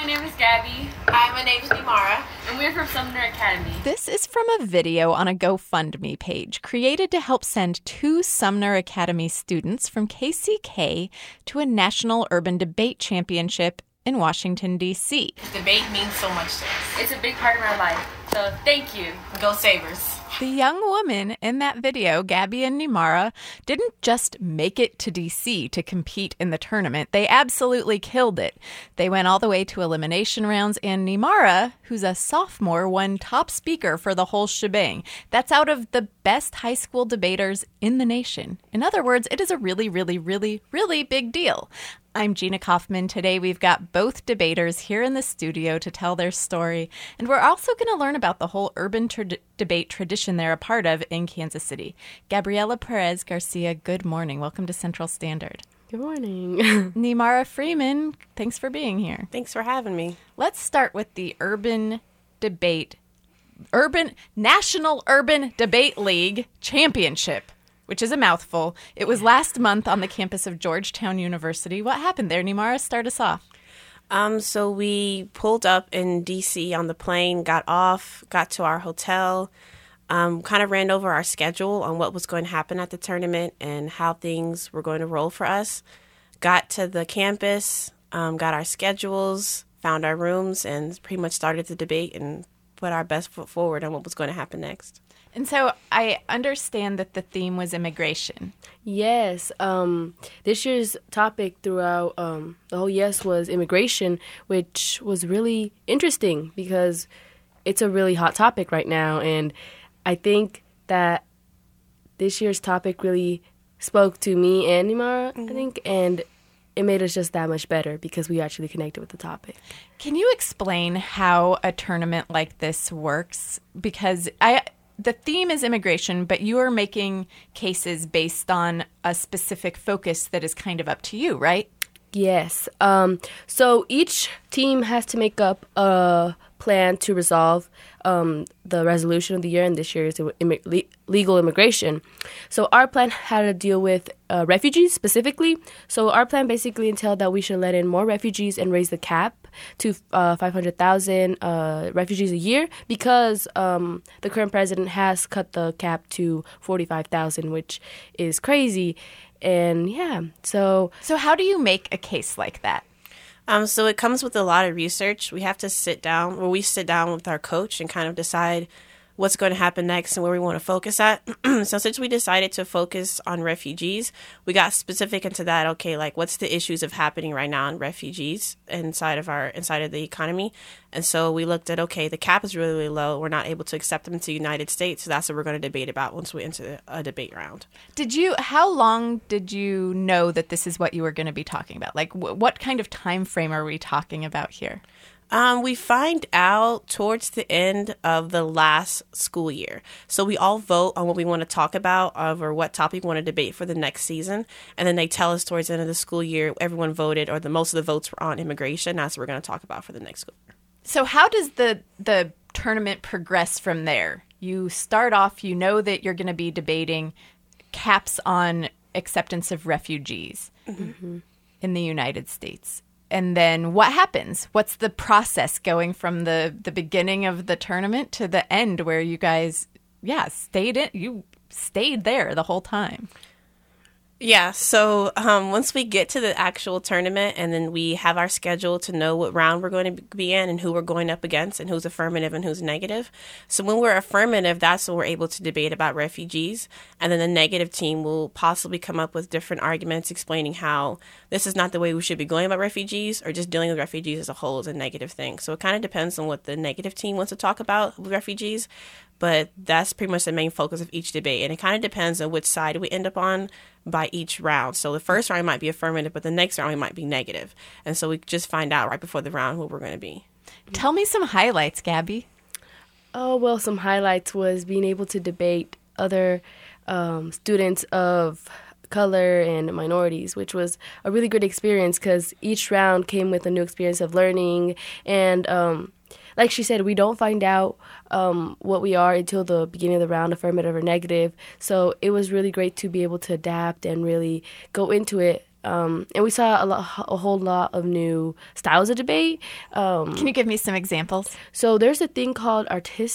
my name is Gabby. Hi, my name is Nimara. And we're from Sumner Academy. This is from a video on a GoFundMe page created to help send 2 Sumner Academy students from KCK to a National Urban Debate Championship in Washington, D.C. Debate means so much to us. It's a big part of my life, so thank you. Go Sabres. The young woman in that video, Gabby and Nimara, didn't just make it to D.C. to compete in the tournament. They absolutely killed it. They went all the way to elimination rounds, and Nimara, who's a sophomore, won top speaker for the whole shebang. That's out of the best high school debaters in the nation. In other words, it is a really, really, really, really big deal. I'm Gina Kaufman. Today we've got both debaters here in the studio to tell their story, and we're also going to learn about the whole urban debate tradition they're a part of in Kansas City. Gabriela Perez Garcia, good morning. Welcome to Central Standard. Good morning. Nimara Freeman, thanks for being here. Thanks for having me. Let's start with the National Urban Debate League Championship, which is a mouthful. It was last month on the campus of Georgetown University. What happened there, Nimara? Start us off. So we pulled up in D.C. on the plane, got off, got to our hotel, kind of ran over our schedule on what was going to happen at the tournament and how things were going to roll for us. Got to the campus, got our schedules, found our rooms, and pretty much started the debate and put our best foot forward on what was going to happen next. And so I understand that the theme was immigration. Yes. This year's topic throughout the whole was immigration, which was really interesting because it's a really hot topic right now. And I think that this year's topic really spoke to me and Nimara, I think, and it made us just that much better because we actually connected with the topic. Can you explain how a tournament like this works? Because the theme is immigration, but you are making cases based on a specific focus that is kind of up to you, right? Yes. So each team has to make up a plan to resolve the resolution of the year, and this year is legal immigration. So our plan had to deal with refugees specifically. So our plan basically entailed that we should let in more refugees and raise the cap to 500,000 refugees a year because the current president has cut the cap to 45,000, which is crazy. And yeah, so how do you make a case like that? So it comes with a lot of research. We have to sit down with our coach and kind of decide what's going to happen next and where we want to focus at. So since we decided to focus on refugees, we got specific into that. Okay, like what's the issues of happening right now in refugees inside of the economy? And so we looked at, okay, the cap is really, really low. We're not able to accept them into the United States. So that's what we're going to debate about once we enter a debate round. How long did you know that this is what you were going to be talking about? Like what kind of time frame are we talking about here? We find out towards the end of the last school year. So we all vote on what we want to talk about or what topic we want to debate for the next season. And then they tell us towards the end of the school year, everyone voted or most of the votes were on immigration. That's what we're going to talk about for the next school year. So how does the tournament progress from there? You start off, you know that you're going to be debating caps on acceptance of refugees in the United States. And then what happens? What's the process going from the beginning of the tournament to the end where you guys, you stayed there the whole time? Yeah, so once we get to the actual tournament and then we have our schedule to know what round we're going to be in and who we're going up against and who's affirmative and who's negative. So when we're affirmative, that's when we're able to debate about refugees. And then the negative team will possibly come up with different arguments explaining how this is not the way we should be going about refugees or just dealing with refugees as a whole is a negative thing. So it kind of depends on what the negative team wants to talk about with refugees. But that's pretty much the main focus of each debate. And it kind of depends on which side we end up on by each round. So the first round might be affirmative, but the next round might be negative. And so we just find out right before the round who we're going to be. Tell me some highlights, Gabby. Oh, well, some highlights was being able to debate other students of color and minorities, which was a really good experience because each round came with a new experience of learning. And like she said, we don't find out what we are until the beginning of the round, affirmative or negative. So it was really great to be able to adapt and really go into it and we saw a whole lot of new styles of debate. Can you give me some examples? So there's a thing called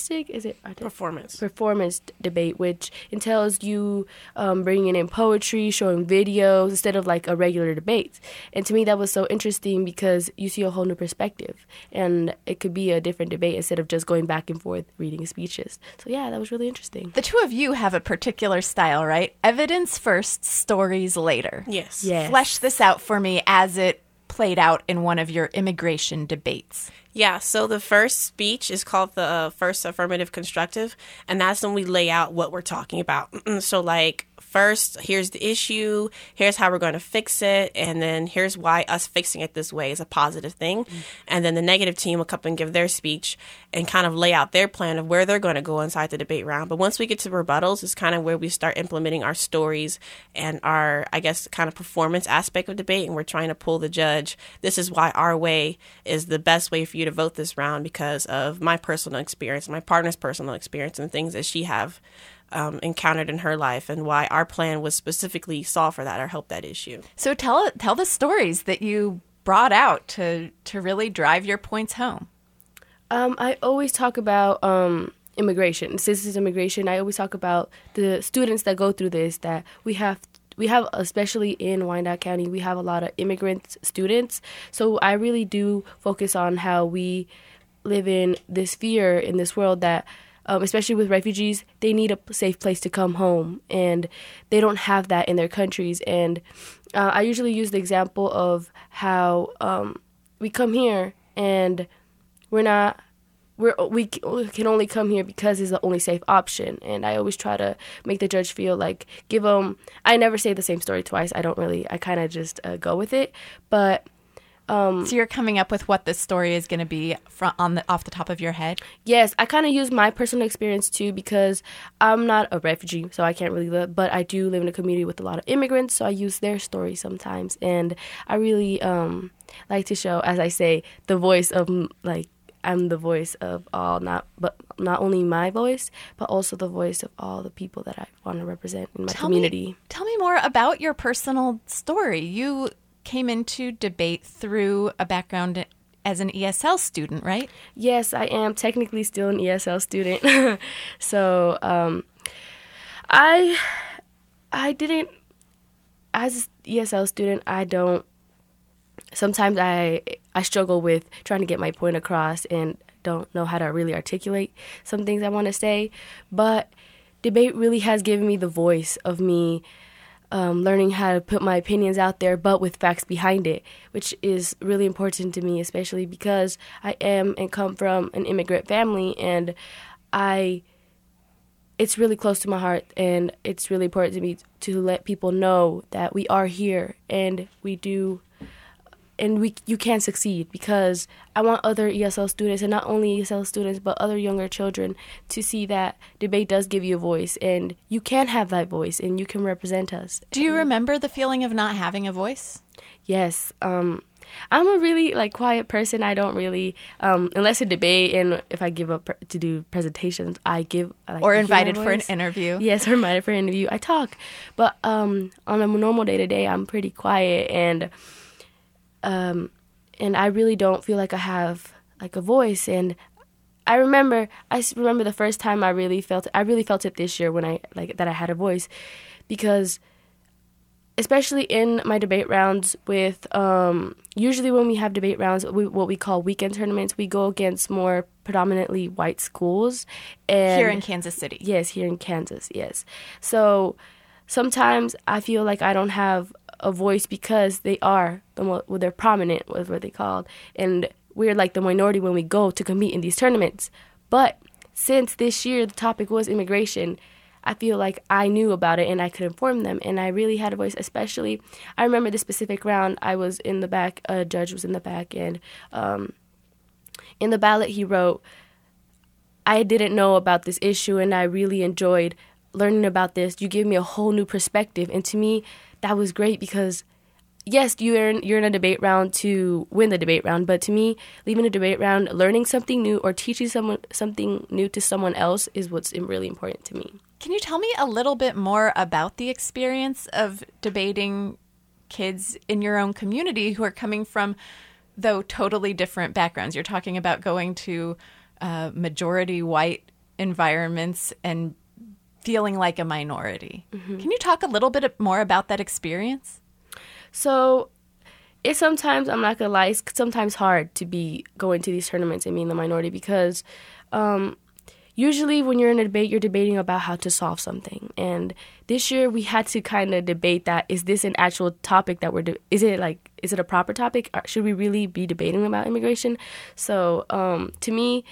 performance debate, which entails you bringing in poetry, showing videos instead of like a regular debate. And to me, that was so interesting because you see a whole new perspective, and it could be a different debate instead of just going back and forth reading speeches. So yeah, that was really interesting. The two of you have a particular style, right? Evidence first, stories later. Yes. Flesh this out for me as it played out in one of your immigration debates. Yeah, so the first speech is called the first affirmative constructive, and that's when we lay out what we're talking about. So, like, first, here's the issue, here's how we're going to fix it, and then here's why us fixing it this way is a positive thing. And then the negative team will come and give their speech and kind of lay out their plan of where they're going to go inside the debate round. But once we get to rebuttals, it's kind of where we start implementing our stories and our, I guess, kind of performance aspect of debate, and we're trying to pull the judge. This is why our way is the best way for you to vote this round because of my personal experience, my partner's personal experience, and things that she have encountered in her life, and why our plan was specifically solve for that or help that issue. So tell the stories that you brought out to really drive your points home. I always talk about immigration. Since it's immigration, I always talk about the students that go through this, that we have, especially in Wyandotte County, we have a lot of immigrant students. So I really do focus on how we live in this fear in this world that, especially with refugees, they need a safe place to come home, and they don't have that in their countries. And I usually use the example of how we come here and we can only come here because it's the only safe option. And I always try to make the judge feel like, give them, I never say the same story twice. I kind of just go with it. But so you're coming up with what this story is going to be off the top of your head? Yes, I kind of use my personal experience too, because I'm not a refugee, so I can't really live, but I do live in a community with a lot of immigrants, so I use their stories sometimes. And I really like to show, as I say, the voice of, like, I'm the voice of all, not only my voice, but also the voice of all the people that I want to represent in my community. Tell me more about your personal story. You came into debate through a background as an ESL student, right? Yes, I am technically still an ESL student. So I didn't, as an ESL student, sometimes I struggle with trying to get my point across and don't know how to really articulate some things I want to say. But debate really has given me the voice of me learning how to put my opinions out there, but with facts behind it, which is really important to me, especially because I am and come from an immigrant family, and it's really close to my heart, and it's really important to me to let people know that we are here and we do. And you can succeed, because I want other ESL students, and not only ESL students, but other younger children, to see that debate does give you a voice, and you can have that voice, and you can represent us. Do you remember the feeling of not having a voice? Yes. I'm a really quiet person. I don't really, unless a debate, and if I give up to do presentations, or invited for an interview. Yes, or invited for an interview. I talk, but on a normal day to day, I'm pretty quiet, and I really don't feel like I have a voice. And I remember the first time I really felt it this year when that I had a voice, because especially in my debate rounds with, usually when we have debate rounds, what we call weekend tournaments, we go against more predominantly white schools. And here in Kansas City. Yes, here in Kansas, yes. So sometimes I feel like I don't have a voice because they're prominent, was what they called, and we're like the minority when we go to compete in these tournaments. But since this year the topic was immigration, I feel like I knew about it and I could inform them, and I really had a voice. Especially, I remember the specific round, I was in the back, a judge was in the back, and in the ballot he wrote, I didn't know about this issue and I really enjoyed learning about this. You gave me a whole new perspective. And to me, that was great, because yes, you're in a debate round to win the debate round, but to me, leaving a debate round, learning something new or teaching someone something new to someone else is what's really important to me. Can you tell me a little bit more about the experience of debating kids in your own community who are coming from, though, totally different backgrounds. You're talking about going to majority white environments and feeling like a minority. Can you talk a little bit more about that experience? So it's sometimes, I'm not going to lie, it's sometimes hard to be going to these tournaments and being the minority because usually when you're in a debate, you're debating about how to solve something. And this year we had to kind of debate that. Is this an actual topic that is it a proper topic? Should we really be debating about immigration? So to me,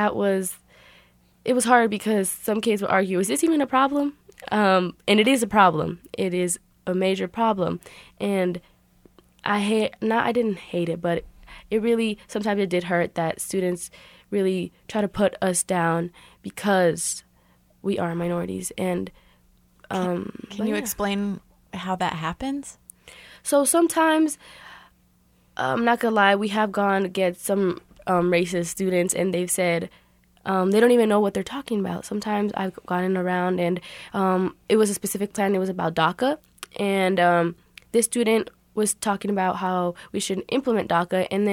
it was hard because some kids would argue, is this even a problem? And it is a problem. It is a major problem. And I didn't hate it, but it really, sometimes it did hurt that students really try to put us down because we are minorities. And can you explain how that happens? So sometimes, I'm not gonna lie, we have gone against some racist students, and they've said they don't even know what they're talking about. Sometimes I've gotten around, and it was a specific plan. It was about DACA, and this student was talking about how we should implement DACA, and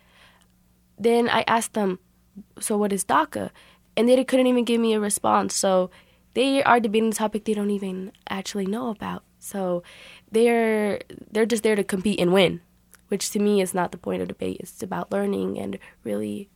then I asked them, so what is DACA? And they couldn't even give me a response. So they are debating the topic they don't even actually know about. So they're just there to compete and win, which to me is not the point of debate. It's about learning and really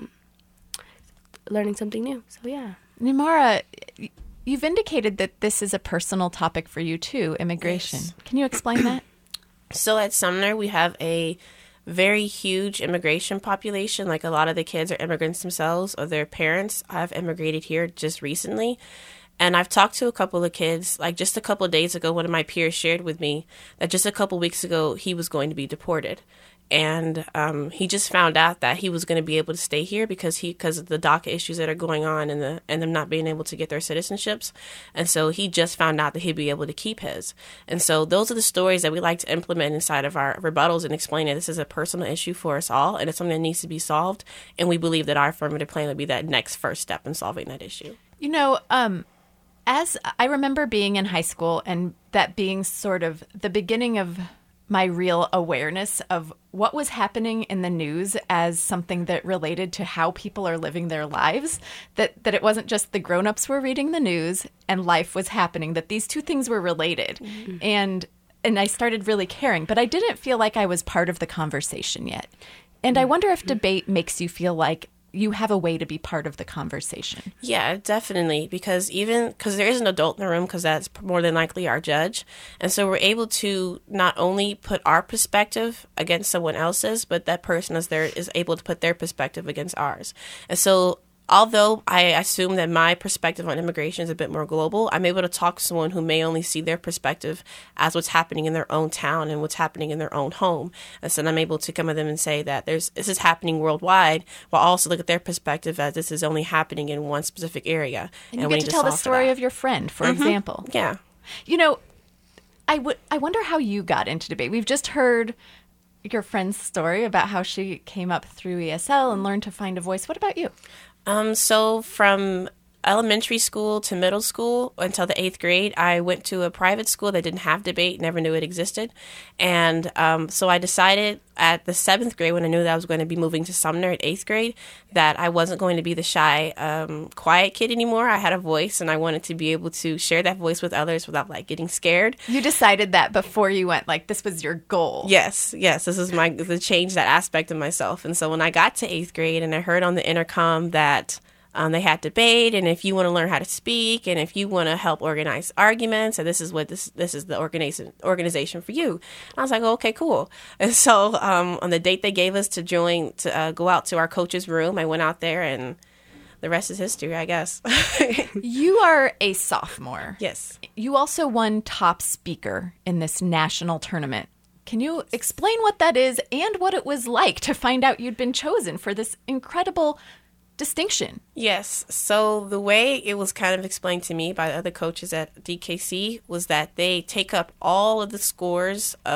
learning something new. So yeah. Nimara, you've indicated that this is a personal topic for you too, immigration. Yes. Can you explain that? So at Sumner, we have a very huge immigration population. Like a lot of the kids are immigrants themselves, or their parents have immigrated here just recently. And I've talked to a couple of kids, like just a couple of days ago, one of my peers shared with me that just a couple of weeks ago, he was going to be deported. And he just found out that he was going to be able to stay here because of the DACA issues that are going on and them not being able to get their citizenships. And so he just found out that he'd be able to keep his. And so those are the stories that we like to implement inside of our rebuttals and explain that this is a personal issue for us all and it's something that needs to be solved. And we believe that our affirmative plan would be that next first step in solving that issue. You know, as I remember being in high school and that being sort of the beginning of my real awareness of what was happening in the news as something that related to how people are living their lives, that it wasn't just the grown-ups were reading the news and life was happening, that these two things were related. Mm-hmm. And I started really caring, but I didn't feel like I was part of the conversation yet. And I wonder if debate makes you feel like you have a way to be part of the conversation. Yeah, definitely. Because there is an adult in the room, because that's more than likely our judge. And so we're able to not only put our perspective against someone else's, but that person is able to put their perspective against ours. And so although I assume that my perspective on immigration is a bit more global, I'm able to talk to someone who may only see their perspective as what's happening in their own town and what's happening in their own home. And so I'm able to come to them and say that this is happening worldwide, while also look at their perspective as this is only happening in one specific area. And you get to tell the story of your friend, for example. Yeah. You know, I wonder how you got into debate. We've just heard your friend's story about how she came up through ESL and learned to find a voice. What about you? So from elementary school to middle school until the 8th grade, I went to a private school that didn't have debate, never knew it existed. And so I decided at the 7th grade, when I knew that I was going to be moving to Sumner at 8th grade, that I wasn't going to be the shy, quiet kid anymore. I had a voice, and I wanted to be able to share that voice with others without, getting scared. You decided that before you went, this was your goal. Yes. This is to change that aspect of myself. And so when I got to 8th grade and I heard on the intercom that they had debate, and if you want to learn how to speak, and if you want to help organize arguments, and this is the organization for you. And I was like, oh, okay, cool. And so on the date they gave us to go out to our coach's room, I went out there, and the rest is history, I guess. You are a sophomore. Yes. You also won top speaker in this national tournament. Can you explain what that is and what it was like to find out you'd been chosen for this incredible distinction? Yes. So the way it was kind of explained to me by the other coaches at DKC was that they take up all of the scores of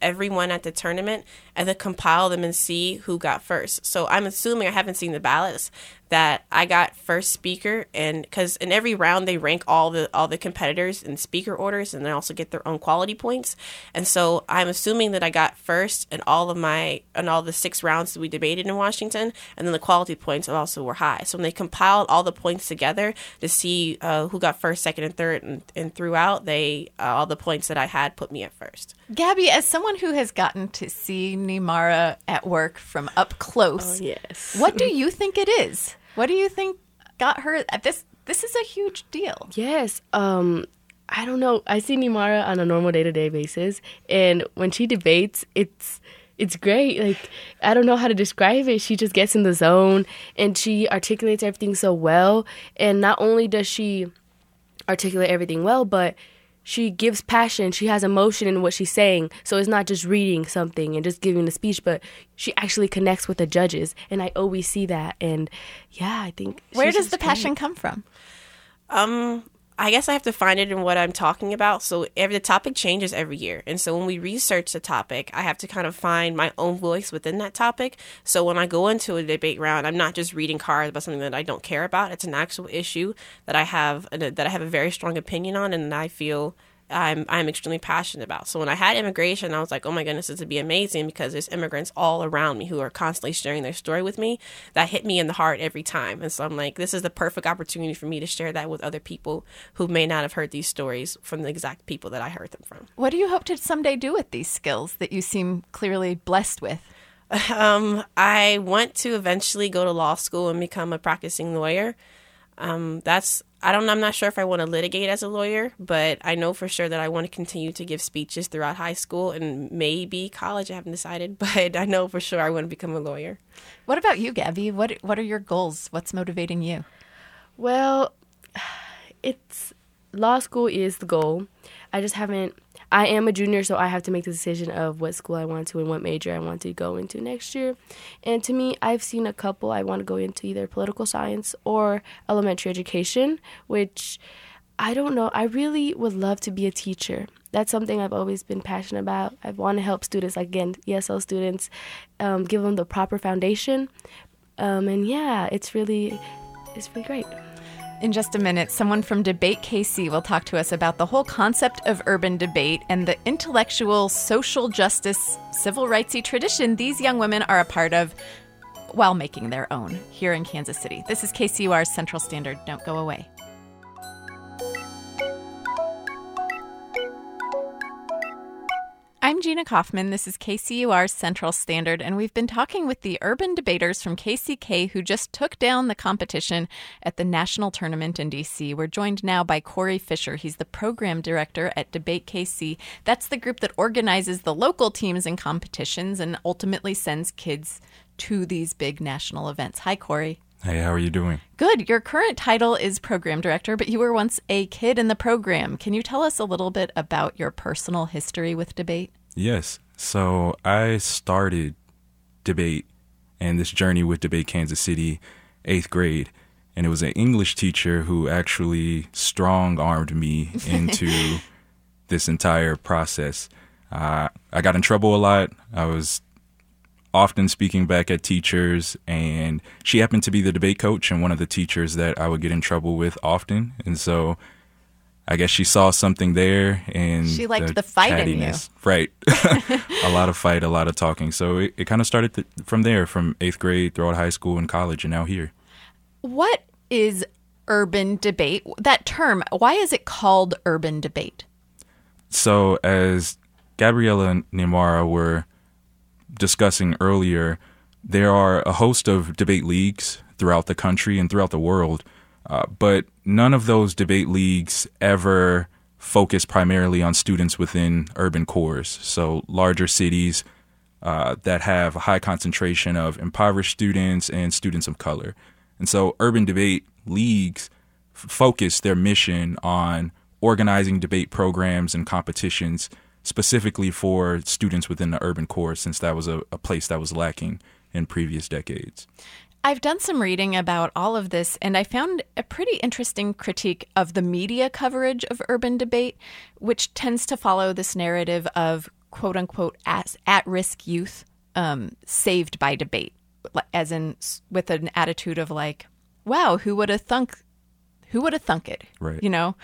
everyone at the tournament and then compile them and see who got first. So I'm assuming, I haven't seen the ballots, that I got first speaker, and because in every round they rank all the competitors in speaker orders, and they also get their own quality points. And so I'm assuming that I got first in all the 6 rounds that we debated in Washington, and then the quality points also were high. So when they compiled all the points together to see who got first, second, and third, and throughout, all the points that I had put me at first. Gabby, as someone who has gotten to see Nimara at work from up close, Yes. what do you think it is? What do you think got her at this? This is a huge deal. Yes. I don't know. I see Nimara on a normal day-to-day basis, and when she debates, it's great. Like, I don't know how to describe it. She just gets in the zone, and she articulates everything so well. And not only does she articulate everything well, but she gives passion. She has emotion in what she's saying. So it's not just reading something and just giving the speech, but she actually connects with the judges. And I always see that. And yeah, I think. Where she's does just the passion great. come from? I guess I have to find it in what I'm talking about. So the topic changes every year. And so when we research the topic, I have to kind of find my own voice within that topic. So when I go into a debate round, I'm not just reading cards about something that I don't care about. It's an actual issue that I have a very strong opinion on, and I feel I'm extremely passionate about. So when I had immigration, I was like, oh my goodness, this would be amazing, because there's immigrants all around me who are constantly sharing their story with me. That hit me in the heart every time. And so I'm like, this is the perfect opportunity for me to share that with other people who may not have heard these stories from the exact people that I heard them from. What do you hope to someday do with these skills that you seem clearly blessed with? I want to eventually go to law school and become a practicing lawyer. I'm not sure if I want to litigate as a lawyer, but I know for sure that I want to continue to give speeches throughout high school and maybe college. I haven't decided, but I know for sure I want to become a lawyer. What about you, Gabby? What are your goals? What's motivating you? Well, law school is the goal. I am a junior, so I have to make the decision of what school I want to and what major I want to go into next year. And to me, I've seen a couple. I want to go into either political science or elementary education, which I don't know. I really would love to be a teacher. That's something I've always been passionate about. I want to help students, like, again, ESL students, give them the proper foundation. And yeah, it's really great. In just a minute, someone from Debate KC will talk to us about the whole concept of urban debate and the intellectual, social justice, civil rightsy tradition these young women are a part of while making their own here in Kansas City. This is KCUR's Central Standard. Don't go away. I'm Gina Kaufman. This is KCUR's Central Standard, and we've been talking with the urban debaters from KCK who just took down the competition at the national tournament in D.C. We're joined now by Corey Fisher. He's the program director at Debate KC. That's the group that organizes the local teams and competitions and ultimately sends kids to these big national events. Hi, Corey. Hey, how are you doing? Good. Your current title is program director, but you were once a kid in the program. Can you tell us a little bit about your personal history with debate? Yes. So I started debate and this journey with Debate Kansas City, 8th grade. And it was an English teacher who actually strong-armed me into this entire process. I got in trouble a lot. I was often speaking back at teachers, and she happened to be the debate coach and one of the teachers that I would get in trouble with often. And so I guess she saw something there, and she liked the fight in you. Right. A lot of fight, a lot of talking. So it kind of started from there, from 8th grade throughout high school and college, and now here. What is urban debate? That term, why is it called urban debate? So as Gabriella and Nimara were discussing earlier, there are a host of debate leagues throughout the country and throughout the world, but none of those debate leagues ever focus primarily on students within urban cores, so larger cities that have a high concentration of impoverished students and students of color. And so urban debate leagues focus their mission on organizing debate programs and competitions specifically for students within the urban core, since that was a place that was lacking in previous decades. I've done some reading about all of this, and I found a pretty interesting critique of the media coverage of urban debate, which tends to follow this narrative of quote unquote at-risk youth saved by debate, as in with an attitude of like, wow, who would have thunk it? Right. You know,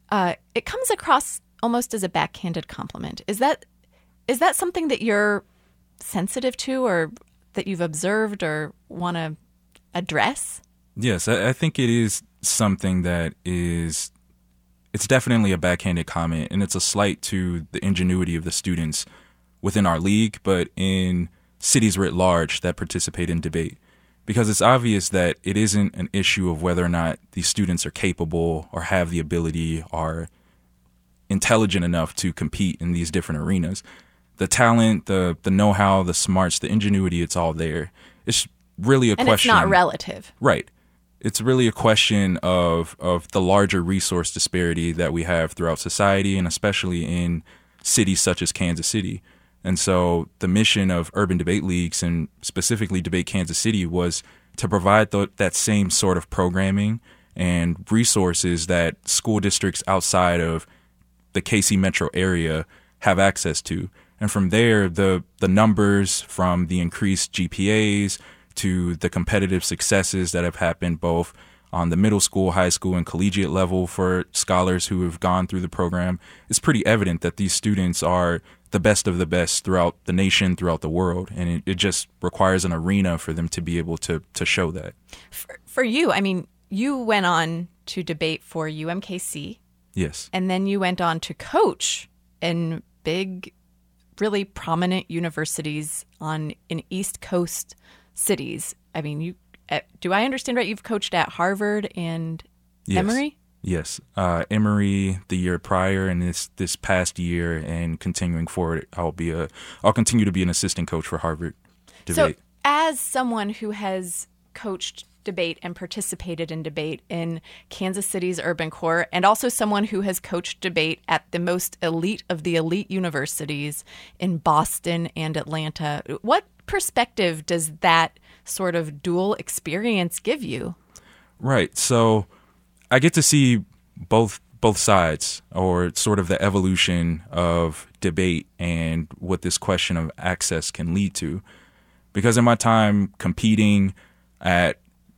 it comes across almost as a backhanded compliment. Is that something that you're sensitive to, or that you've observed or want to address? Yes, I think it is something that is, it's definitely a backhanded comment, and it's a slight to the ingenuity of the students within our league, but in cities writ large that participate in debate. Because it's obvious that it isn't an issue of whether or not these students are capable or have the ability or intelligent enough to compete in these different arenas. The talent, the know-how, the smarts, the ingenuity, it's all there. It's really a question. And it's not relative. Right. It's really a question of the larger resource disparity that we have throughout society, and especially in cities such as Kansas City. And so the mission of Urban Debate Leagues, and specifically Debate Kansas City, was to provide that same sort of programming and resources that school districts outside of the KC metro area have access to. And from there, the numbers, from the increased GPAs to the competitive successes that have happened both on the middle school, high school, and collegiate level for scholars who have gone through the program, it's pretty evident that these students are the best of the best throughout the nation, throughout the world. And it just requires an arena for them to be able to show that. For you, I mean, you went on to debate for UMKC. Yes. And then you went on to coach in big, really prominent universities in East Coast cities. I mean, do I understand right? You've coached at Harvard and Emory? Yes. Emory the year prior, and this past year, and continuing forward, I'll continue to be an assistant coach for Harvard debate. So, as someone who has coached debate and participated in debate in Kansas City's urban core, and also someone who has coached debate at the most elite of the elite universities in Boston and Atlanta, what perspective does that sort of dual experience give you? Right. So I get to see both sides, or sort of the evolution of debate and what this question of access can lead to. Because in my time competing at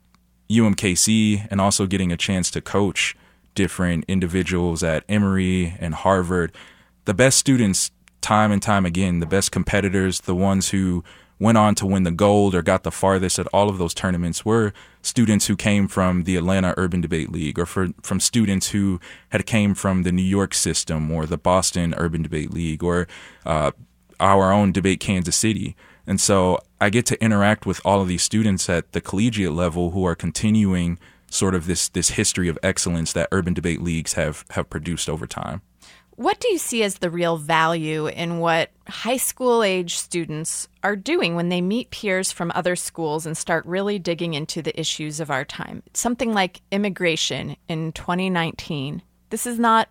UMKC and also getting a chance to coach different individuals at Emory and Harvard, the best students time and time again, the best competitors, the ones who went on to win the gold or got the farthest at all of those tournaments, were students who came from the Atlanta Urban Debate League, or from students who had came from the New York system or the Boston Urban Debate League, or our own Debate Kansas City. And so I get to interact with all of these students at the collegiate level who are continuing sort of this history of excellence that urban debate leagues have produced over time. What do you see as the real value in what high school age students are doing when they meet peers from other schools and start really digging into the issues of our time? Something like immigration in 2019. This is not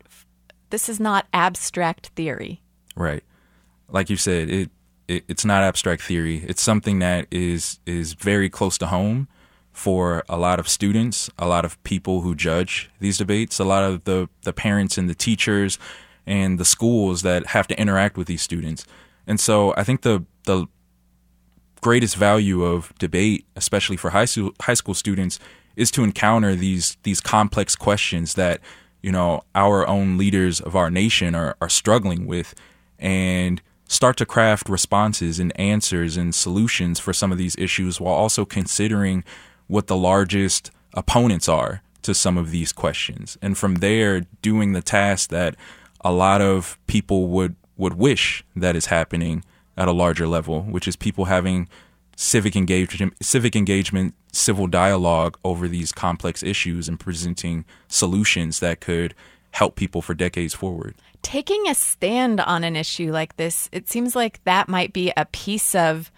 abstract theory. Right. Like you said, it's not abstract theory. It's something that is very close to home for a lot of students, a lot of people who judge these debates, a lot of the parents and the teachers and the schools that have to interact with these students. And so I think the greatest value of debate, especially for high school students, is to encounter these complex questions that, you know, our own leaders of our nation are struggling with, and start to craft responses and answers and solutions for some of these issues, while also considering what the largest opponents are to some of these questions. And from there, doing the task that a lot of people would wish that is happening at a larger level, which is people having civic engagement, civil dialogue over these complex issues and presenting solutions that could help people for decades forward. Taking a stand on an issue like this, it seems like that might be a piece of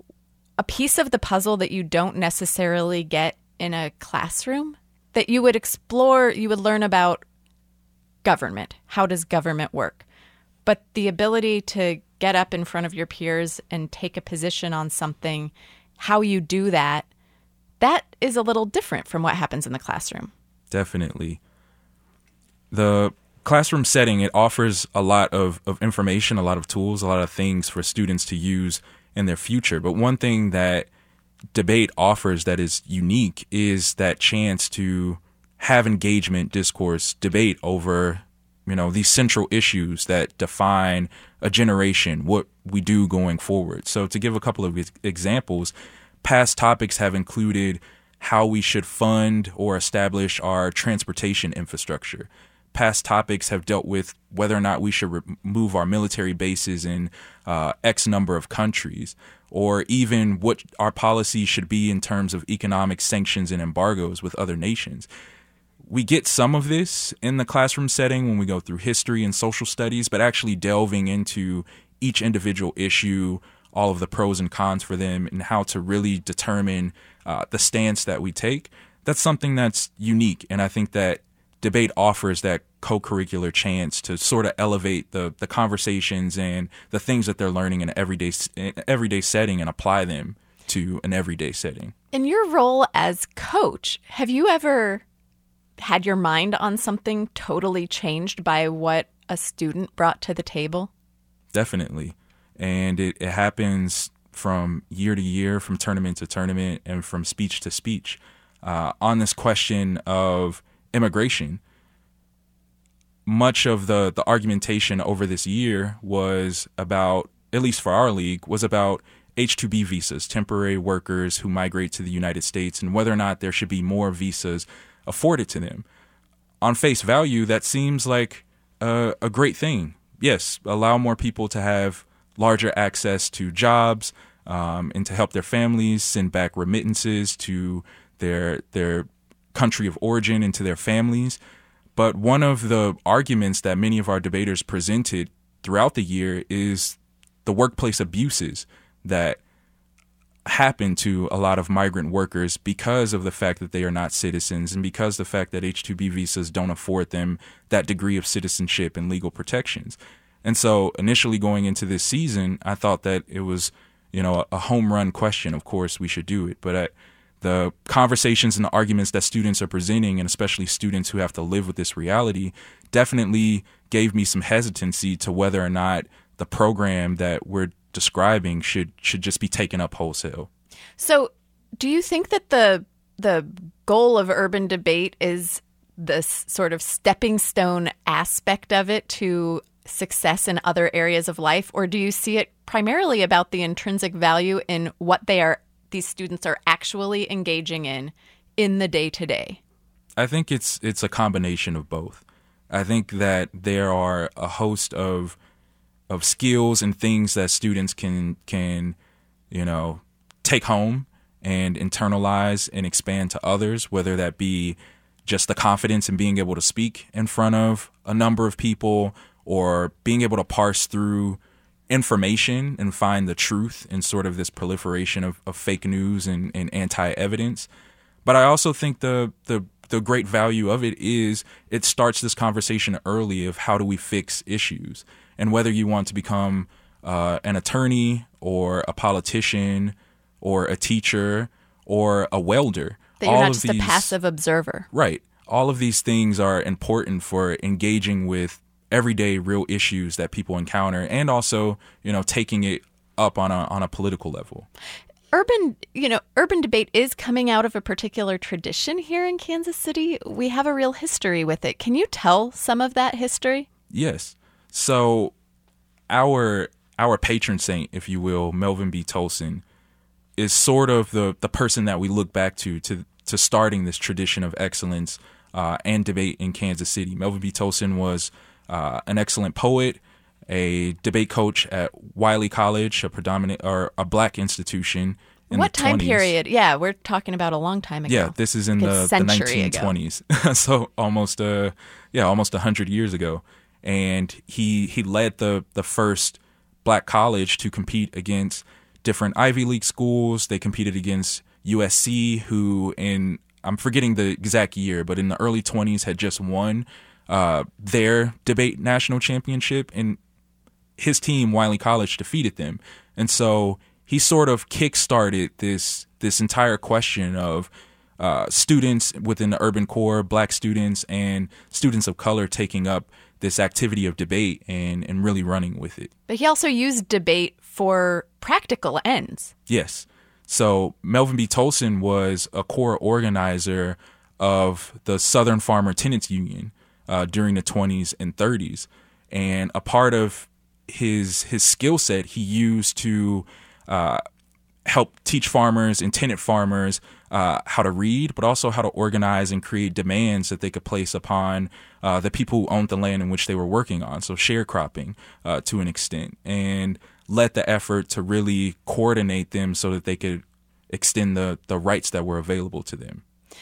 the puzzle that you don't necessarily get in a classroom, that you would explore, you would learn about government. How does government work? But the ability to get up in front of your peers and take a position on something, how you do that is a little different from what happens in the classroom. Definitely. The classroom setting, it offers a lot of information, a lot of tools, a lot of things for students to use in their future. But one thing that debate offers that is unique is that chance to have engagement, discourse, debate over, these central issues that define a generation, what we do going forward. So to give a couple of examples, past topics have included how we should fund or establish our transportation infrastructure. Past topics have dealt with whether or not we should remove our military bases in X number of countries, or even what our policy should be in terms of economic sanctions and embargoes with other nations. We get some of this in the classroom setting when we go through history and social studies, but actually delving into each individual issue, all of the pros and cons for them, and how to really determine the stance that we take, that's something that's unique. And I think that debate offers that co-curricular chance to sort of elevate the conversations and the things that they're learning in an everyday setting and apply them to an everyday setting. In your role as coach, have you ever had your mind on something totally changed by what a student brought to the table? Definitely. And it happens from year to year, from tournament to tournament, and from speech to speech. On this question of immigration, much of the argumentation over this year was about, at least for our league, was about H-2B visas, temporary workers who migrate to the United States, and whether or not there should be more visas afforded to them. On face value, that seems like a great thing. Yes, allow more people to have larger access to jobs and to help their families send back remittances to their country of origin and to their families. But one of the arguments that many of our debaters presented throughout the year is the workplace abuses that happen to a lot of migrant workers because of the fact that they are not citizens and because of the fact that H-2B visas don't afford them that degree of citizenship and legal protections. And so initially going into this season, I thought that it was, a home run question. Of course, we should do it. But the conversations and the arguments that students are presenting, and especially students who have to live with this reality, definitely gave me some hesitancy to whether or not the program that we're describing should just be taken up wholesale. So do you think that the goal of urban debate is this sort of stepping stone aspect of it to success in other areas of life, or do you see it primarily about the intrinsic value in what these students are actually engaging in the day-to-day? I think it's a combination of both. I think that there are a host of skills and things that students can take home and internalize and expand to others, whether that be just the confidence in being able to speak in front of a number of people, or being able to parse through information and find the truth in sort of this proliferation of fake news and anti-evidence. But I also think the great value of it is it starts this conversation early of how do we fix issues, and whether you want to become an attorney or a politician or a teacher or a welder. That you're not just a passive observer. Right. All of these things are important for engaging with everyday real issues that people encounter, and also, taking it up on a political level. Urban debate is coming out of a particular tradition here in Kansas City. We have a real history with it. Can you tell some of that history? Yes. So our patron saint, if you will, Melvin B. Tolson, is sort of the person that we look back to starting this tradition of excellence and debate in Kansas City. Melvin B. Tolson was an excellent poet, a debate coach at Wiley College, a black institution in what the 20s. Time period? Yeah, we're talking about a long time ago. Yeah, this is in the 1920s. So almost 100 years ago. And he led the first black college to compete against different Ivy League schools. They competed against USC, who I'm forgetting the exact year, but in the early 20s had just won their debate national championship, and his team, Wiley College, defeated them. And so he sort of kick-started this entire question of students within the urban core, black students and students of color taking up this activity of debate and really running with it. But he also used debate for practical ends. Yes. So Melvin B. Tolson was a core organizer of the Southern Farmer Tenants Union during the 20s and 30s. And a part of his skill set he used to help teach farmers and tenant farmers how to read, but also how to organize and create demands that they could place upon the people who owned the land in which they were working on. So sharecropping to an extent, and led the effort to really coordinate them so that they could extend the rights that were available to them.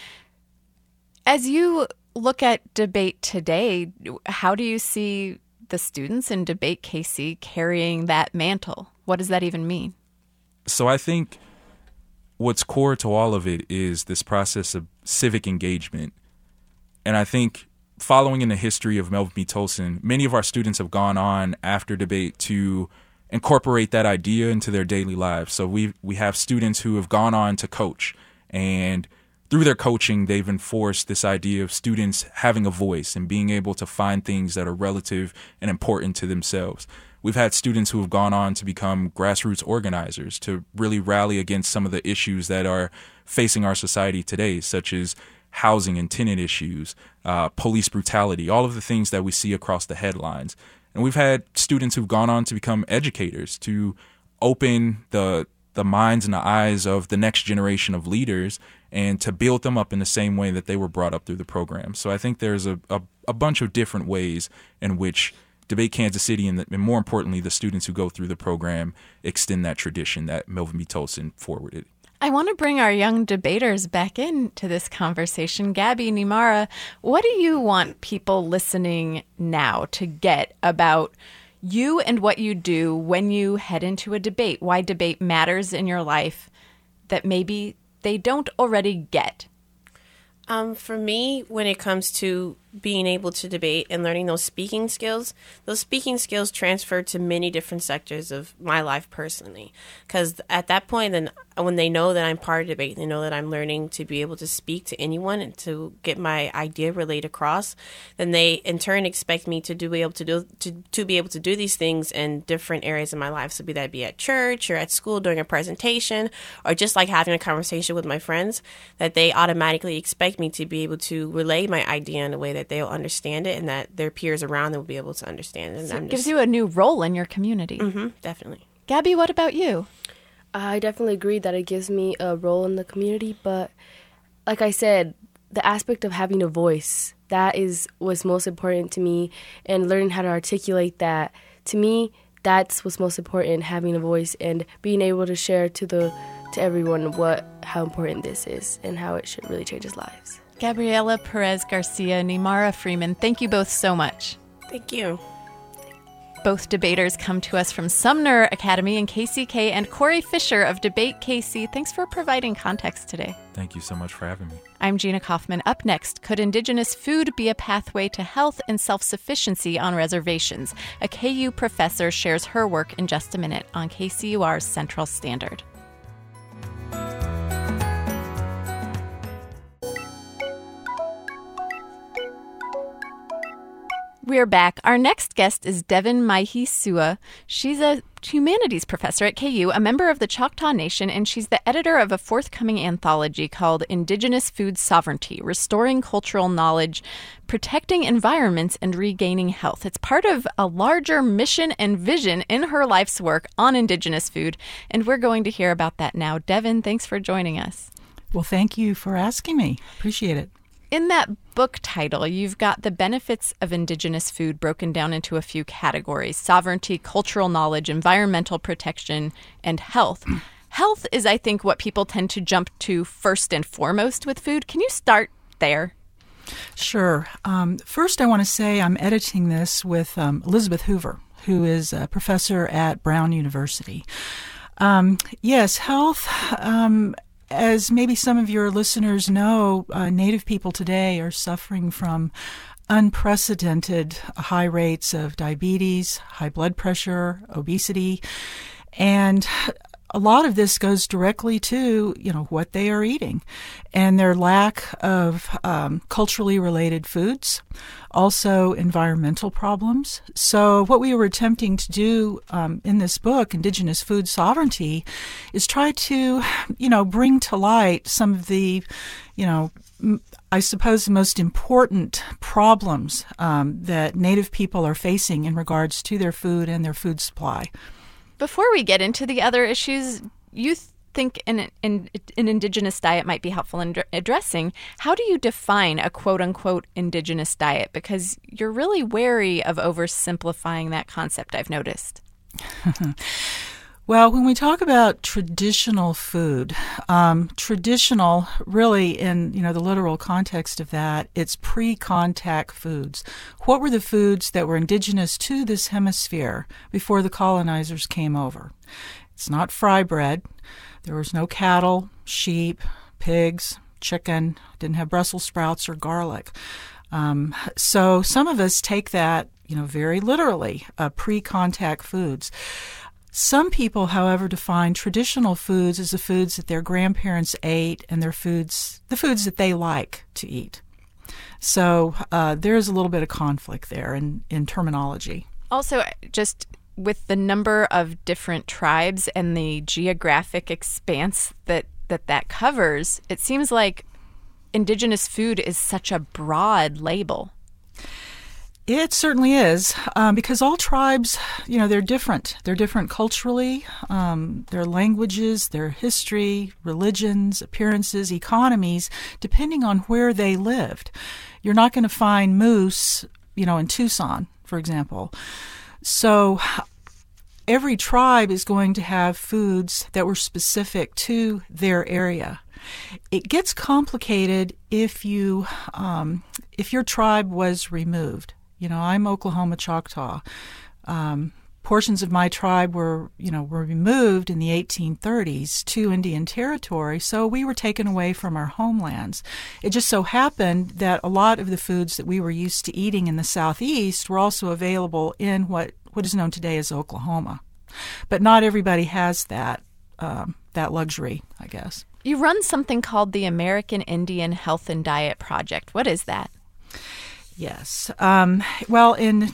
As you look at debate today, how do you see the students in Debate KC carrying that mantle? What does that even mean? So I think what's core to all of it is this process of civic engagement. And I think following in the history of Melvin B. Tolson, many of our students have gone on after debate to incorporate that idea into their daily lives. So we have students who have gone on to coach, and through their coaching, they've enforced this idea of students having a voice and being able to find things that are relative and important to themselves. We've had students who have gone on to become grassroots organizers to really rally against some of the issues that are facing our society today, such as housing and tenant issues, police brutality, all of the things that we see across the headlines. And we've had students who've gone on to become educators, to open the minds and the eyes of the next generation of leaders and to build them up in the same way that they were brought up through the program. So I think there's a bunch of different ways in which Debate Kansas City and more importantly, the students who go through the program extend that tradition that Melvin B. Tolson forwarded. I want to bring our young debaters back into this conversation. Gabby, Nimara, what do you want people listening now to get about you and what you do when you head into a debate? Why debate matters in your life that maybe they don't already get? For me, when it comes to being able to debate and learning those speaking skills transfer to many different sectors of my life personally. Because at that point, then when they know that I'm part of debate, they know that I'm learning to be able to speak to anyone and to get my idea relayed across, then they in turn expect me to be able to do these things in different areas of my life. So be that be at church or at school during a presentation, or just like having a conversation with my friends, that they automatically expect me to be able to relay my idea in a way that they'll understand it and that their peers around them will be able to understand it. And so it gives you a new role in your community. Mm-hmm, definitely. Gabby, what about you? I definitely agree that it gives me a role in the community, but like I said, the aspect of having a voice, that is what's most important to me, and learning how to articulate that. To me, that's what's most important, having a voice and being able to share to everyone how important this is and how it should really change his lives. Gabriela Perez Garcia, Nimara Freeman, thank you both so much. Thank you. Both debaters come to us from Sumner Academy in KCK, and Corey Fisher of Debate KC. Thanks for providing context today. Thank you so much for having me. I'm Gina Kaufman. Up next, could Indigenous food be a pathway to health and self-sufficiency on reservations? A KU professor shares her work in just a minute on KCUR's Central Standard. We're back. Our next guest is Devin Maihi-Sua. She's a humanities professor at KU, a member of the Choctaw Nation, and she's the editor of a forthcoming anthology called Indigenous Food Sovereignty, Restoring Cultural Knowledge, Protecting Environments, and Regaining Health. It's part of a larger mission and vision in her life's work on Indigenous food, and we're going to hear about that now. Devin, thanks for joining us. Well, thank you for asking me. Appreciate it. In that book title, you've got the benefits of Indigenous food broken down into a few categories: sovereignty, cultural knowledge, environmental protection, and health. Health is, I think, what people tend to jump to first and foremost with food. Can you start there? Sure. First, I want to say I'm editing this with Elizabeth Hoover, who is a professor at Brown University. Yes, health. As maybe some of your listeners know, Native people today are suffering from unprecedented high rates of diabetes, high blood pressure, obesity, and a lot of this goes directly to, what they are eating and their lack of culturally related foods, also environmental problems. So what we were attempting to do in this book, Indigenous Food Sovereignty, is try to, bring to light some of the, I suppose the most important problems that Native people are facing in regards to their food and their food supply. Before we get into the other issues, you think an indigenous diet might be helpful in addressing. How do you define a quote-unquote indigenous diet? Because you're really wary of oversimplifying that concept, I've noticed. Well, when we talk about traditional food, traditional really in, the literal context of that, it's pre-contact foods. What were the foods that were indigenous to this hemisphere before the colonizers came over? It's not fry bread. There was no cattle, sheep, pigs, chicken. Didn't have Brussels sprouts or garlic. So some of us take that, very literally, pre-contact foods. Some people, however, define traditional foods as the foods that their grandparents ate and the foods that they like to eat. So there is a little bit of conflict there in terminology. Also, just with the number of different tribes and the geographic expanse that covers, it seems like indigenous food is such a broad label. It certainly is, because all tribes, they're different. They're different culturally, their languages, their history, religions, appearances, economies, depending on where they lived. You're not going to find moose, in Tucson, for example. So every tribe is going to have foods that were specific to their area. It gets complicated if your tribe was removed. I'm Oklahoma Choctaw. Portions of my tribe were removed in the 1830s to Indian Territory, so we were taken away from our homelands. It just so happened that a lot of the foods that we were used to eating in the Southeast were also available in what is known today as Oklahoma. But not everybody has that luxury, I guess. You run something called the American Indian Health and Diet Project. What is that? Yes. Well, in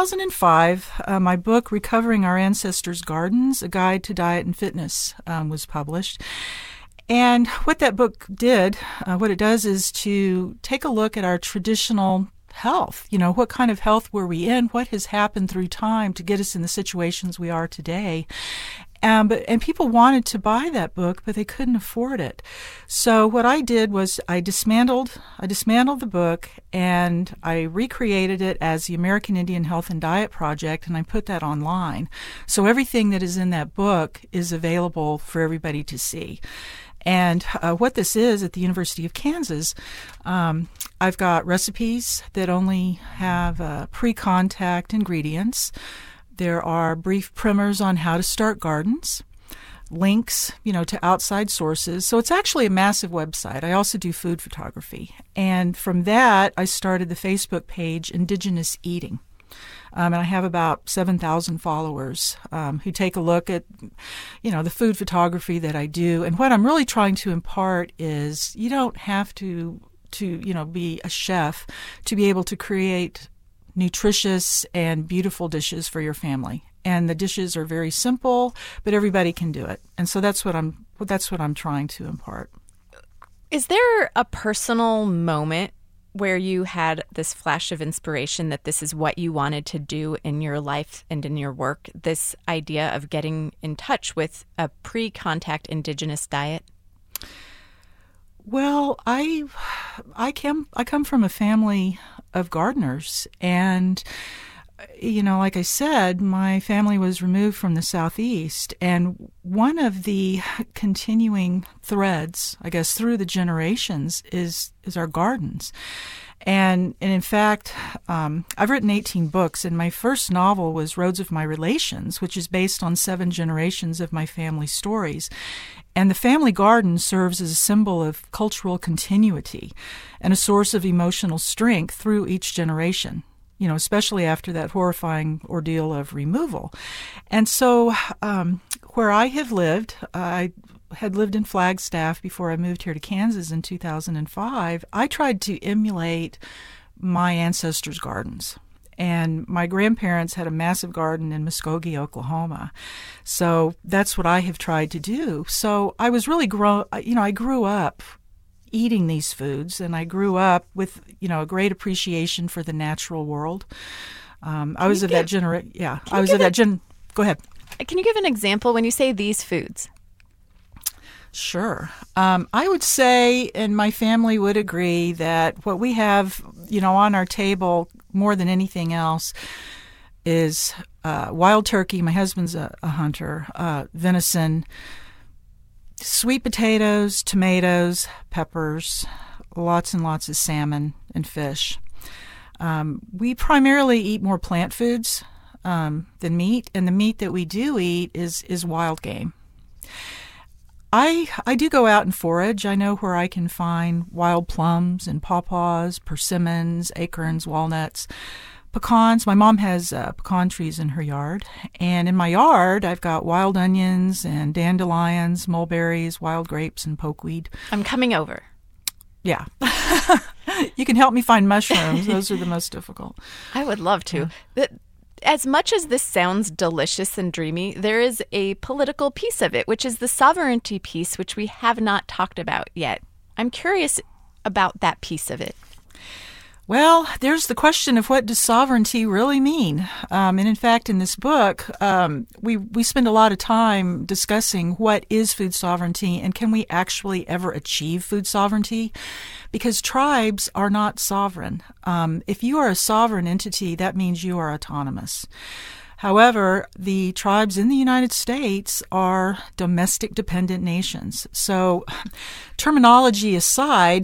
2005, my book, Recovering Our Ancestors' Gardens, A Guide to Diet and Fitness, was published. And what that book did, what it does is to take a look at our traditional health. What kind of health were we in? What has happened through time to get us in the situations we are today? And people wanted to buy that book, but they couldn't afford it. So what I did was I dismantled the book and I recreated it as the American Indian Health and Diet Project, and I put that online. So everything that is in that book is available for everybody to see. And what this is at the University of Kansas, I've got recipes that only have pre-contact ingredients. There are brief primers on how to start gardens, links, to outside sources. So it's actually a massive website. I also do food photography. And from that, I started the Facebook page Indigenous Eating. And I have about 7,000 followers who take a look at, the food photography that I do. And what I'm really trying to impart is you don't have to be a chef to be able to create nutritious and beautiful dishes for your family. And the dishes are very simple, but everybody can do it. And so that's what I'm trying to impart. Is there a personal moment where you had this flash of inspiration that this is what you wanted to do in your life and in your work, this idea of getting in touch with a pre-contact indigenous diet? Well, I come from a family of gardeners, and like I said, my family was removed from the Southeast, and one of the continuing threads, I guess, through the generations is our gardens. And in fact, I've written 18 books, and my first novel was Roads of My Relations, which is based on 7 generations of my family stories. And the family garden serves as a symbol of cultural continuity and a source of emotional strength through each generation, especially after that horrifying ordeal of removal. And so where I have lived, I had lived in Flagstaff before I moved here to Kansas in 2005. I tried to emulate my ancestors' gardens. And my grandparents had a massive garden in Muskogee, Oklahoma. So that's what I have tried to do. So I was really I grew up eating these foods, and I grew up with, a great appreciation for the natural world. I was of that generation. Yeah, I was of that gen. Go ahead. Can you give an example when you say these foods? Sure. I would say, and my family would agree, that what we have, on our table more than anything else is wild turkey. My husband's a hunter. Venison, sweet potatoes, tomatoes, peppers, lots and lots of salmon and fish. We primarily eat more plant foods than meat, and the meat that we do eat is wild game. I do go out and forage. I know where I can find wild plums and pawpaws, persimmons, acorns, walnuts, pecans. My mom has pecan trees in her yard. And in my yard, I've got wild onions and dandelions, mulberries, wild grapes, and pokeweed. I'm coming over. Yeah. You can help me find mushrooms. Those are the most difficult. I would love to. As much as this sounds delicious and dreamy, there is a political piece of it, which is the sovereignty piece, which we have not talked about yet. I'm curious about that piece of it. Well, there's the question of what does sovereignty really mean? And in fact, in this book, we spend a lot of time discussing what is food sovereignty and can we actually ever achieve food sovereignty? Because tribes are not sovereign. If you are a sovereign entity, that means you are autonomous. However, the tribes in the United States are domestic dependent nations. So terminology aside,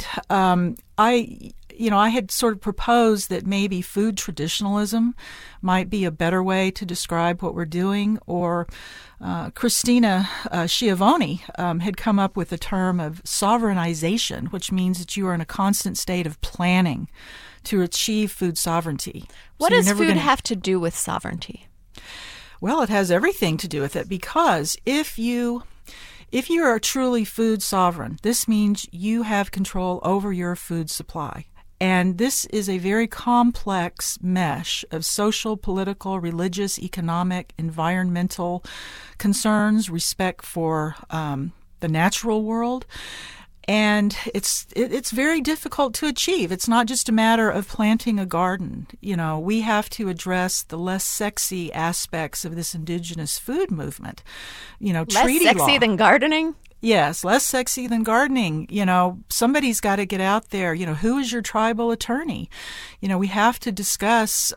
I had sort of proposed that maybe food traditionalism might be a better way to describe what we're doing, or Christina Schiavone had come up with the term of sovereignization, which means that you are in a constant state of planning to achieve food sovereignty. What does food have to do with sovereignty? Well, it has everything to do with it, because if you are truly food sovereign, this means you have control over your food supply. And this is a very complex mesh of social, political, religious, economic, environmental concerns, respect for the natural world. And it's very difficult to achieve. It's not just a matter of planting a garden. We have to address the less sexy aspects of this indigenous food movement. Less treaty sexy law. than gardening? Yes, less sexy than gardening. Somebody's got to get out there. Who is your tribal attorney? We have to discuss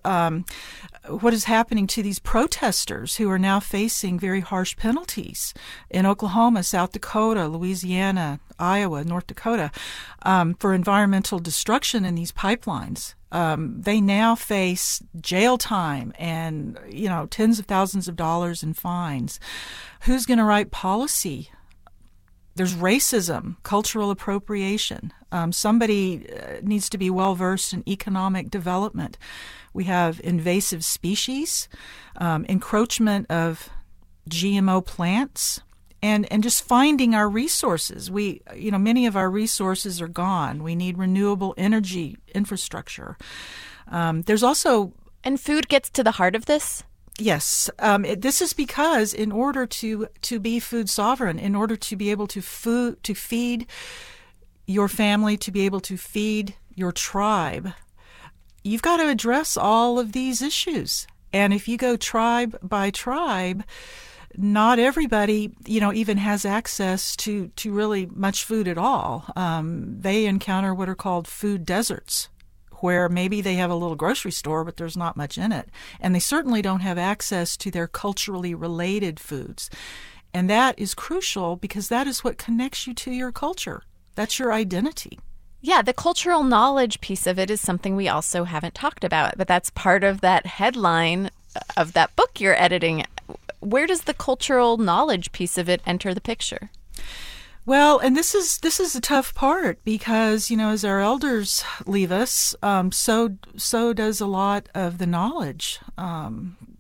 what is happening to these protesters who are now facing very harsh penalties in Oklahoma, South Dakota, Louisiana, Iowa, North Dakota, for environmental destruction in these pipelines. They now face jail time and, tens of thousands of dollars in fines. Who's going to write policy? There's racism, cultural appropriation. Somebody needs to be well-versed in economic development. We have invasive species, encroachment of GMO plants, and just finding our resources. Many of our resources are gone. We need renewable energy infrastructure. There's also... And food gets to the heart of this? Yes. This is because in order to be food sovereign, in order to be able to feed your family, to be able to feed your tribe, you've got to address all of these issues. And if you go tribe by tribe, not everybody, even has access to really much food at all. They encounter what are called food deserts, where maybe they have a little grocery store, but there's not much in it. And they certainly don't have access to their culturally related foods. And that is crucial because that is what connects you to your culture. That's your identity. Yeah, the cultural knowledge piece of it is something we also haven't talked about, but that's part of that headline of that book you're editing. Where does the cultural knowledge piece of it enter the picture? Well, and this is a tough part because, as our elders leave us, so does a lot of the knowledge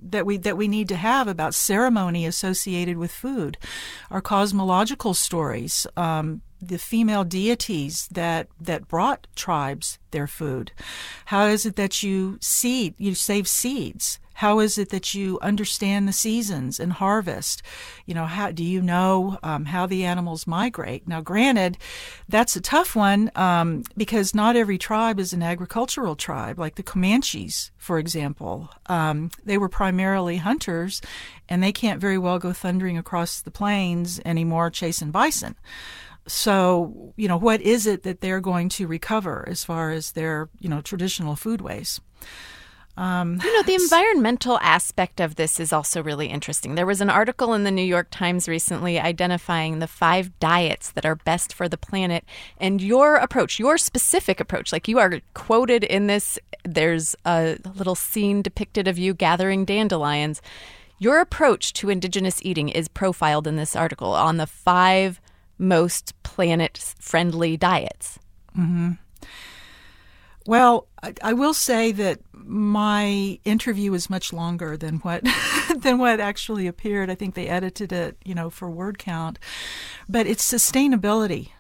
that we need to have about ceremony associated with food, our cosmological stories, the female deities that brought tribes their food. How is it that you save seeds? How is it that you understand the seasons and harvest? How do you know how the animals migrate? Now, granted, that's a tough one because not every tribe is an agricultural tribe. Like the Comanches, for example, they were primarily hunters, and they can't very well go thundering across the plains anymore chasing bison. So, what is it that they're going to recover as far as their, traditional foodways? The environmental aspect of this is also really interesting. There was an article in the New York Times recently identifying the 5 diets that are best for the planet. And your approach, your specific approach, like you are quoted in this, there's a little scene depicted of you gathering dandelions. Your approach to indigenous eating is profiled in this article on the 5 most planet-friendly diets. Mm-hmm. Well, I will say that my interview is much longer than what actually appeared. I think they edited it, for word count. But it's sustainability.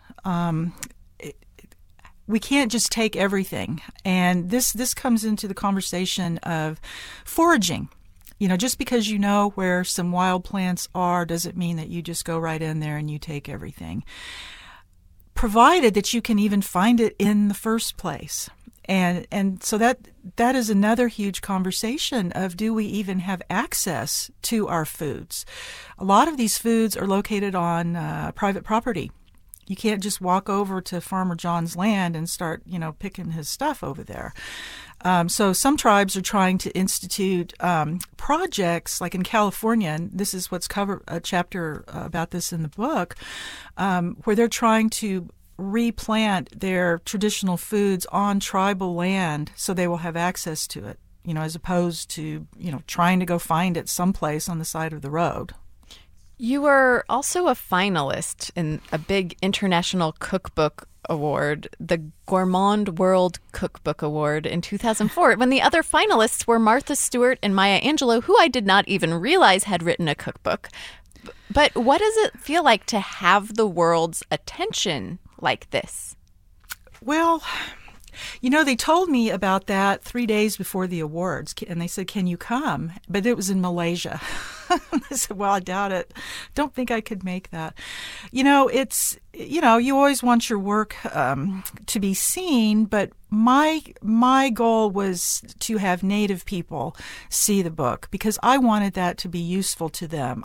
We can't just take everything. And this comes into the conversation of foraging. Just because you know where some wild plants are doesn't mean that you just go right in there and you take everything, provided that you can even find it in the first place. And so that is another huge conversation of, do we even have access to our foods? A lot of these foods are located on private property. You can't just walk over to Farmer John's land and start, picking his stuff over there. So some tribes are trying to institute projects, like in California, and this is what's covered, a chapter about this in the book, where they're trying to replant their traditional foods on tribal land so they will have access to it, as opposed to, trying to go find it someplace on the side of the road. You were also a finalist in a big international cookbook award, the Gourmand World Cookbook Award in 2004, when the other finalists were Martha Stewart and Maya Angelou, who I did not even realize had written a cookbook. But what does it feel like to have the world's attention like this? Well, they told me about that 3 days before the awards, and they said, "Can you come?" But it was in Malaysia. I said, "Well, I doubt it. Don't think I could make that." It's, you always want your work to be seen, but my goal was to have Native people see the book because I wanted that to be useful to them.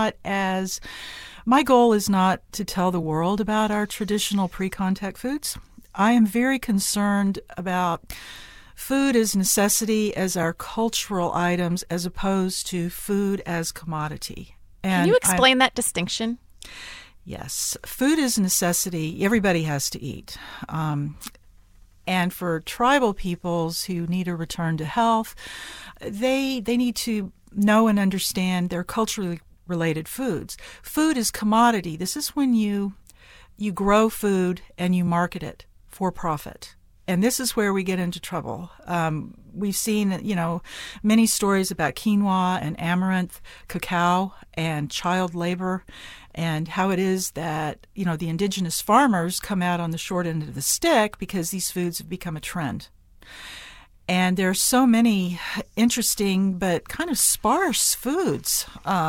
My goal is not to tell the world about our traditional pre-contact foods. I am very concerned about food as necessity, as our cultural items, as opposed to food as commodity. And can you explain that distinction? Yes. Food is necessity. Everybody has to eat. And for tribal peoples who need a return to health, they need to know and understand their culturally related foods. Food is commodity. This is when you grow food and you market it for profit. And this is where we get into trouble. We've seen, many stories about quinoa and amaranth, cacao, and child labor, and how it is that, the indigenous farmers come out on the short end of the stick because these foods have become a trend. And there are so many interesting but kind of sparse foods,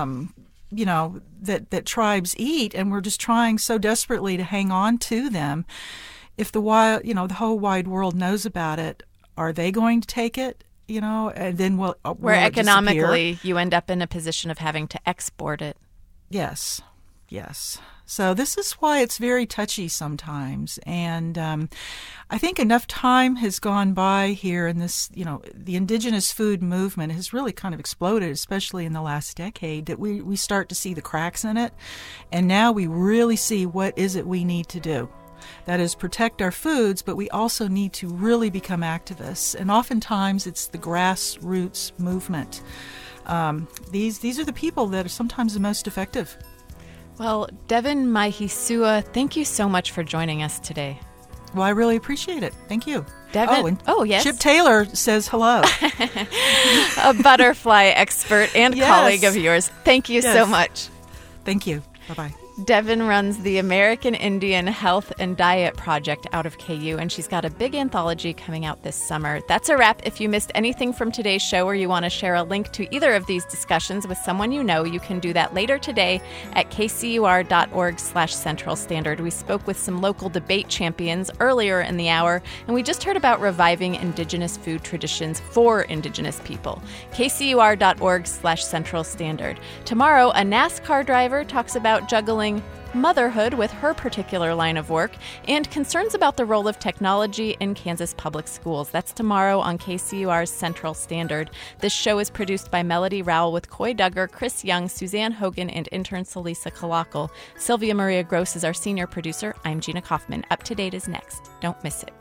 that tribes eat, and we're just trying so desperately to hang on to them. If the whole wide world knows about it, are they going to take it? And then will where economically disappear? You end up in a position of having to export it. Yes. So this is why it's very touchy sometimes. And I think enough time has gone by here, and this, the indigenous food movement has really kind of exploded, especially in the last decade, that we start to see the cracks in it. And now we really see what is it we need to do. That is, protect our foods, but we also need to really become activists. And oftentimes it's the grassroots movement. These are the people that are sometimes the most effective. Well, Devin Maihisua, thank you so much for joining us today. Well, I really appreciate it. Thank you. Devin, yes. Chip Taylor says hello. A butterfly expert and Yes. colleague of yours. Thank you so Yes. much. Thank you. Bye-bye. Devin runs the American Indian Health and Diet Project out of KU, and she's got a big anthology coming out this summer. That's a wrap. If you missed anything from today's show or you want to share a link to either of these discussions with someone you know, you can do that later today at kcur.org/Central Standard. We spoke with some local debate champions earlier in the hour, and we just heard about reviving Indigenous food traditions for Indigenous people. kcur.org/Central Standard. Tomorrow, a NASCAR driver talks about juggling motherhood with her particular line of work and concerns about the role of technology in Kansas public schools. That's tomorrow on KCUR's Central Standard. This show is produced by Melody Rowell with Coy Duggar, Chris Young, Suzanne Hogan, and intern Salisa Kalakal. Sylvia Maria Gross is our senior producer. I'm Gina Kaufman. Up to Date is next. Don't miss it.